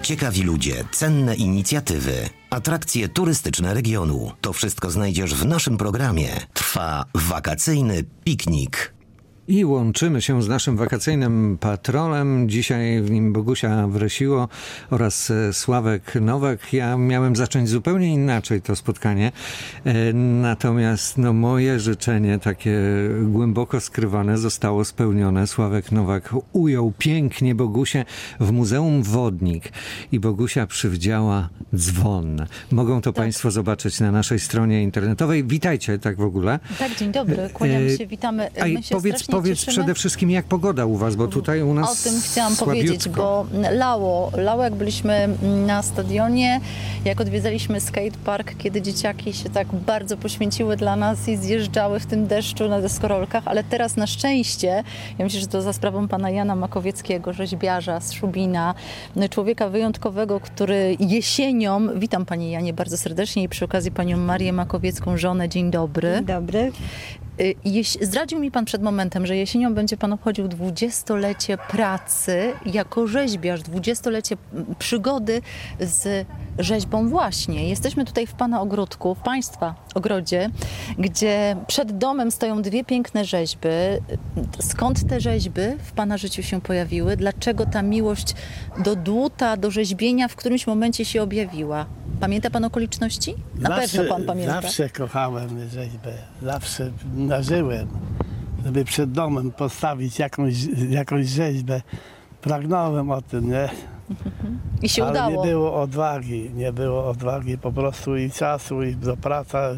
ciekawi ludzie, cenne inicjatywy, atrakcje turystyczne regionu. To wszystko znajdziesz w naszym programie. Trwa wakacyjny piknik. I łączymy się z naszym wakacyjnym patrolem. Dzisiaj w nim Bogusia Wresiło oraz Sławek Nowak. Ja miałem zacząć zupełnie inaczej to spotkanie. Natomiast moje życzenie, takie głęboko skrywane, zostało spełnione. Sławek Nowak ujął pięknie Bogusię w Muzeum Wodnik i Bogusia przywdziała dzwon. Mogą to Państwo zobaczyć na naszej stronie internetowej. Witajcie tak w ogóle. Tak, dzień dobry. Kłaniamy się, witamy. My się Powiedz przede wszystkim, jak pogoda u was, bo tutaj u nas o tym chciałam słabiutko powiedzieć, bo lało jak byliśmy na stadionie, jak odwiedzaliśmy skatepark, kiedy dzieciaki się tak bardzo poświęciły dla nas i zjeżdżały w tym deszczu na deskorolkach, ale teraz na szczęście, ja myślę, że to za sprawą pana Jana Makowieckiego, rzeźbiarza z Szubina, człowieka wyjątkowego, który jesienią, witam panie Janie bardzo serdecznie i przy okazji panią Marię Makowiecką, żonę, dzień dobry. Dzień dobry. Zdradził mi pan przed momentem, że jesienią będzie pan obchodził 20-lecie pracy jako rzeźbiarz, 20-lecie przygody z rzeźbą właśnie. Jesteśmy tutaj w pana ogródku, w państwa ogrodzie, gdzie przed domem stoją dwie piękne rzeźby. Skąd te rzeźby w pana życiu się pojawiły? Dlaczego ta miłość do dłuta, do rzeźbienia w którymś momencie się objawiła? Pamięta pan okoliczności? Na pewno pan pamięta. Zawsze kochałem rzeźbę, zawsze marzyłem, żeby przed domem postawić jakąś rzeźbę. Pragnąłem o tym, nie? I się udało. Ale nie było odwagi po prostu i czasu, i do praca.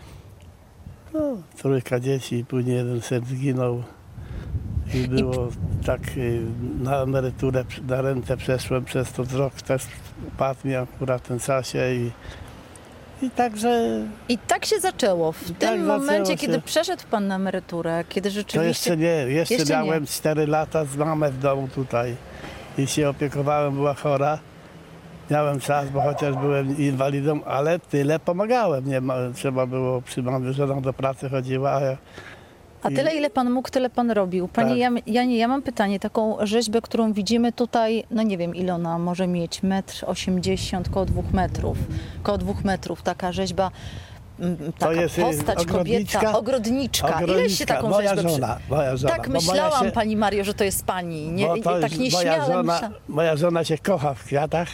Trójka dzieci, później jeden syn zginął. I było tak, na emeryturę, na rentę przeszłem przez to rok, też upadł mi akurat w tym czasie i także... I tak się zaczęło. W tym momencie, kiedy przeszedł pan na emeryturę, kiedy rzeczywiście... To jeszcze miałem 4 lata z mamą w domu tutaj i się opiekowałem, była chora. Miałem czas, bo chociaż byłem inwalidą, ale tyle pomagałem. Trzeba było przy mamie, żona do pracy chodziła, A tyle, ile pan mógł, tyle pan robił. Panie Janie, ja mam pytanie. Taką rzeźbę, którą widzimy tutaj, nie wiem, ile ona może mieć, 1,80 m, koło 2 metrów. Koło 2 metrów taka rzeźba, taka postać, kobieta, ogrodniczka. Ile się taką moja rzeźbę... Moja żona. Tak myślałam, pani Mario, że to jest pani. Tak nieśmiale moja żona się kocha w kwiatach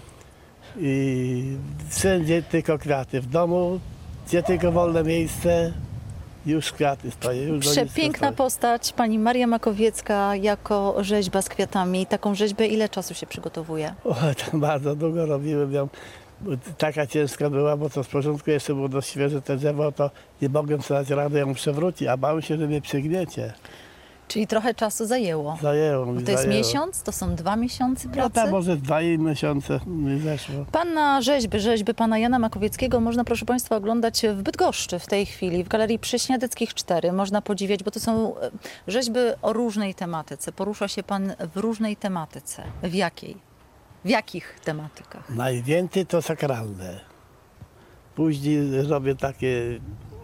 i wszędzie tylko kwiaty. W domu, gdzie tylko wolne miejsce, już kwiaty stoją. Przepiękna postać, pani Maria Makowiecka jako rzeźba z kwiatami. Taką rzeźbę ile czasu się przygotowuje? To bardzo długo robiłem ją. Taka ciężka była, bo to z początku jeszcze było dość świeże te drzewo, to nie mogłem sobie dać rady ją przewrócić, a bałem się, że mnie przygniecie. Czyli trochę czasu zajęło. Zajęło mi. To jest miesiąc? To są 2 miesiące pracy? No tak, może 2 miesiące mi zeszło. Pana rzeźby pana Jana Makowieckiego można, proszę państwa, oglądać w Bydgoszczy w tej chwili, w Galerii Prześniadeckich 4. Można podziwiać, bo to są rzeźby o różnej tematyce. Porusza się pan w różnej tematyce. W jakiej? W jakich tematykach? Najwięcej to sakralne. Później robię takie,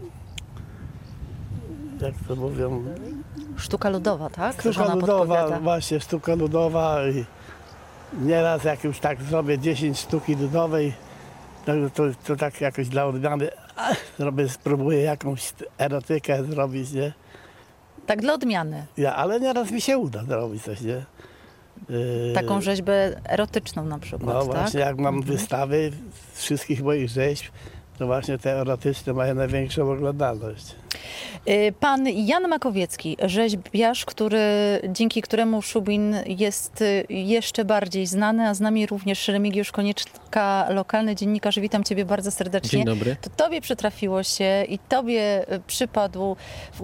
jak to mówią... Sztuka ludowa, tak? Sztuka ludowa, właśnie sztuka ludowa. I nieraz jak już tak zrobię 10 sztuki ludowej, to tak jakoś dla odmiany spróbuję jakąś erotykę zrobić, nie? Tak dla odmiany. Ale nieraz mi się uda zrobić coś, nie? Taką rzeźbę erotyczną na przykład, no właśnie, tak? Jak mam wystawy wszystkich moich rzeźb, to właśnie te erotyczne mają największą oglądalność. Pan Jan Makowiecki, rzeźbiarz, dzięki któremu Szubin jest jeszcze bardziej znany, a z nami również Remigiusz Konieczka, lokalny dziennikarz. Witam ciebie bardzo serdecznie. Dzień dobry. To tobie przytrafiło się i tobie przypadła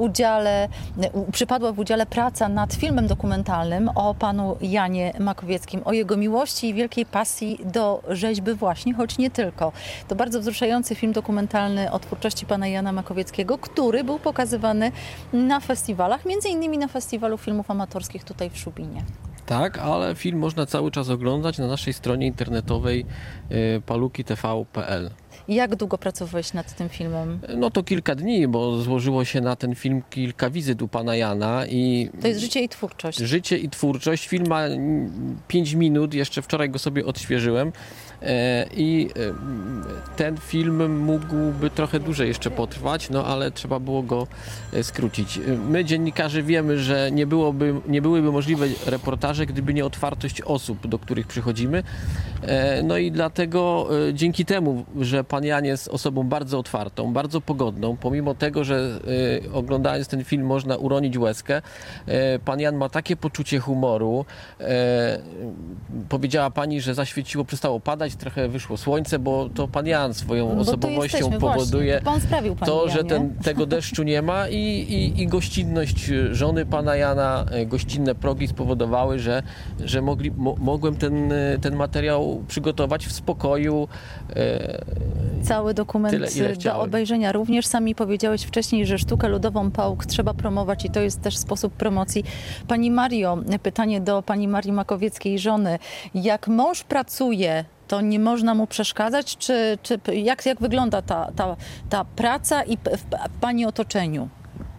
w udziale praca nad filmem dokumentalnym o panu Janie Makowieckim, o jego miłości i wielkiej pasji do rzeźby właśnie, choć nie tylko. To bardzo wzruszający film dokumentalny o twórczości pana Jana Makowieckiego, który był pokazywany na festiwalach, między innymi na Festiwalu Filmów Amatorskich tutaj w Szubinie. Tak, ale film można cały czas oglądać na naszej stronie internetowej palukitv.pl. Jak długo pracowałeś nad tym filmem? No to kilka dni, bo złożyło się na ten film kilka wizyt u pana Jana i... To jest życie i twórczość. Życie i twórczość. Film ma 5 minut, jeszcze wczoraj go sobie odświeżyłem i ten film mógłby trochę dłużej jeszcze potrwać, no ale trzeba było go skrócić. My, dziennikarze, wiemy, że nie byłyby możliwe reportaże, gdyby nie otwartość osób, do których przychodzimy. No i dlatego dzięki temu, że pan Jan jest osobą bardzo otwartą, bardzo pogodną, pomimo tego, że oglądając ten film można uronić łezkę, pan Jan ma takie poczucie humoru. Powiedziała pani, że zaświeciło, przestało padać, trochę wyszło słońce, bo to pan Jan swoją osobowością powoduje to, że tego deszczu nie ma i gościnność żony pana Jana, gościnne progi spowodowały, że mogłem ten materiał przygotować w spokoju. Cały dokument tyle, do obejrzenia również. Sami powiedziałeś wcześniej, że sztukę ludową PAUK trzeba promować i to jest też sposób promocji. Pani Mario, pytanie do pani Marii Makowieckiej, żony. Jak mąż pracuje, to nie można mu przeszkadzać? Czy jak wygląda ta praca i w pani otoczeniu?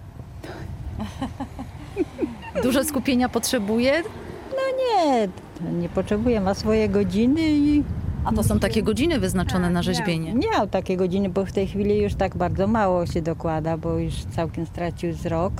Dużo skupienia potrzebuje? Nie potrzebuje, ma swoje godziny i... A to są takie godziny wyznaczone na rzeźbienie? Nie miał takie godziny, bo w tej chwili już tak bardzo mało się dokłada, bo już całkiem stracił wzrok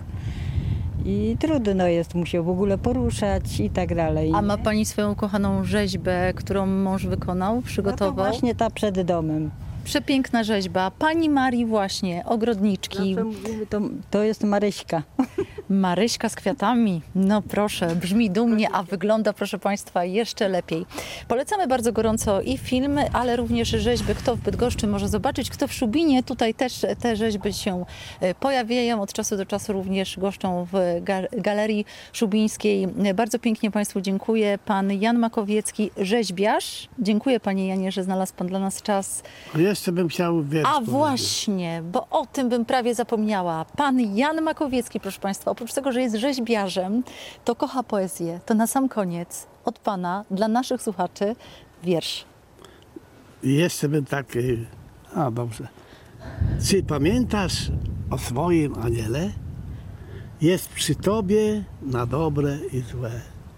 i trudno jest mu się w ogóle poruszać i tak dalej. A ma pani swoją ukochaną rzeźbę, którą mąż wykonał, przygotował? No to właśnie ta przed domem. Przepiękna rzeźba. Pani Marii właśnie, ogrodniczki. No, mówimy, to jest Maryśka. Maryśka z kwiatami. No proszę, brzmi dumnie, a wygląda, proszę Państwa, jeszcze lepiej. Polecamy bardzo gorąco i filmy, ale również rzeźby. Kto w Bydgoszczy może zobaczyć, kto w Szubinie. Tutaj też te rzeźby się pojawiają. Od czasu do czasu również goszczą w Galerii Szubińskiej. Bardzo pięknie Państwu dziękuję. Pan Jan Makowiecki, rzeźbiarz. Dziękuję Panie Janie, że znalazł Pan dla nas czas. Jeszcze bym chciał wiersz powiedzieć. Właśnie, bo o tym bym prawie zapomniała. Pan Jan Makowiecki, proszę Państwa, oprócz tego, że jest rzeźbiarzem, to kocha poezję. To na sam koniec od Pana, dla naszych słuchaczy, wiersz. Jeszcze bym tak... dobrze. Czy pamiętasz o swoim aniele? Jest przy Tobie na dobre i złe.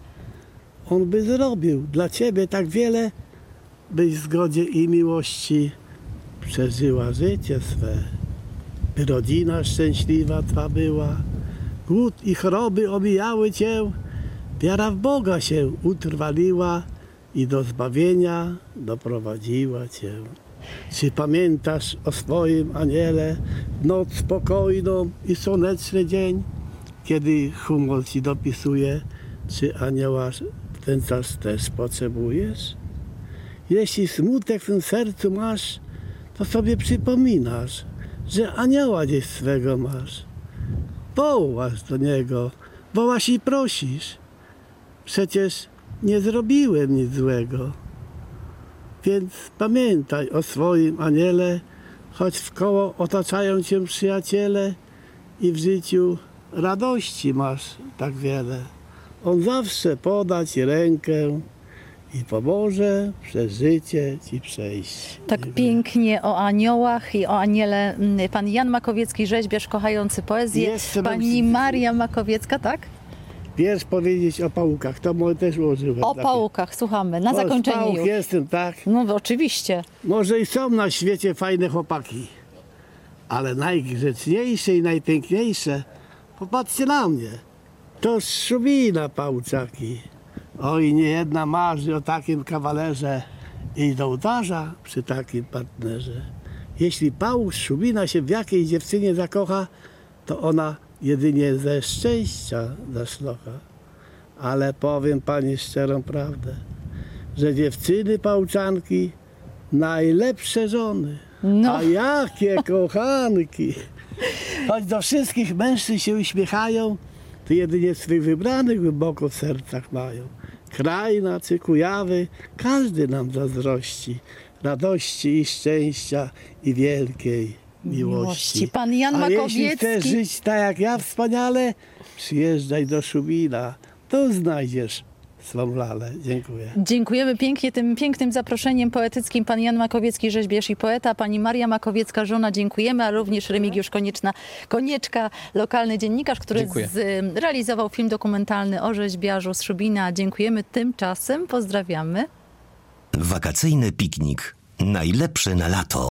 On by zrobił dla Ciebie tak wiele, byś w zgodzie i miłości przeżyła życie swe. By rodzina szczęśliwa Twa była, głód i choroby omijały Cię, wiara w Boga się utrwaliła i do zbawienia doprowadziła Cię. Czy pamiętasz o swoim aniele w noc spokojną i słoneczny dzień, kiedy humor Ci dopisuje? Czy anioła w ten czas też potrzebujesz? Jeśli smutek w tym sercu masz, to sobie przypominasz, że anioła gdzieś swego masz. Wołasz do niego, wołasz i prosisz. Przecież nie zrobiłem nic złego. Więc pamiętaj o swoim aniele, choć wkoło otaczają cię przyjaciele i w życiu radości masz tak wiele. On zawsze poda ci rękę i pomoże przez życie ci przejść. Tak pięknie o aniołach i o aniele pan Jan Makowiecki, rzeźbiarz kochający poezję. Pani Maria Makowiecka, tak? Wiersz powiedzieć o pałukach, to może też ułożyłem. O pałukach, słuchamy, na zakończenie pałuk już. jestem, tak? No oczywiście. Może i są na świecie fajne chłopaki, ale najgrzeczniejsze i najpiękniejsze, popatrzcie na mnie, to z Szubina pałczaki. Oj, nie jedna marzy o takim kawalerze i do ołtarza przy takim partnerze. Jeśli pałuk z Szubina się w jakiejś dziewczynie zakocha, to ona jedynie ze szczęścia zaszlocha. Ale powiem pani szczerą prawdę, że dziewczyny pałczanki najlepsze żony. No. A jakie kochanki! Choć do wszystkich mężczyzn się uśmiechają, to jedynie swych wybranych głęboko w sercach mają. Krajna czy Kujawy, każdy nam zazdrości radości i szczęścia i wielkiej miłości. Pan Jan Makowiecki. Jeśli chcesz żyć tak jak ja wspaniale, przyjeżdżaj do Szubina, to znajdziesz swą lalę. Dziękuję. Dziękujemy pięknie tym pięknym zaproszeniem poetyckim. Pan Jan Makowiecki, rzeźbiarz i poeta, pani Maria Makowiecka, żona, dziękujemy, a również Remigiusz Konieczka, lokalny dziennikarz, który realizował film dokumentalny o rzeźbiarzu z Szubina. Dziękujemy. Tymczasem pozdrawiamy. Wakacyjny piknik. Najlepszy na lato.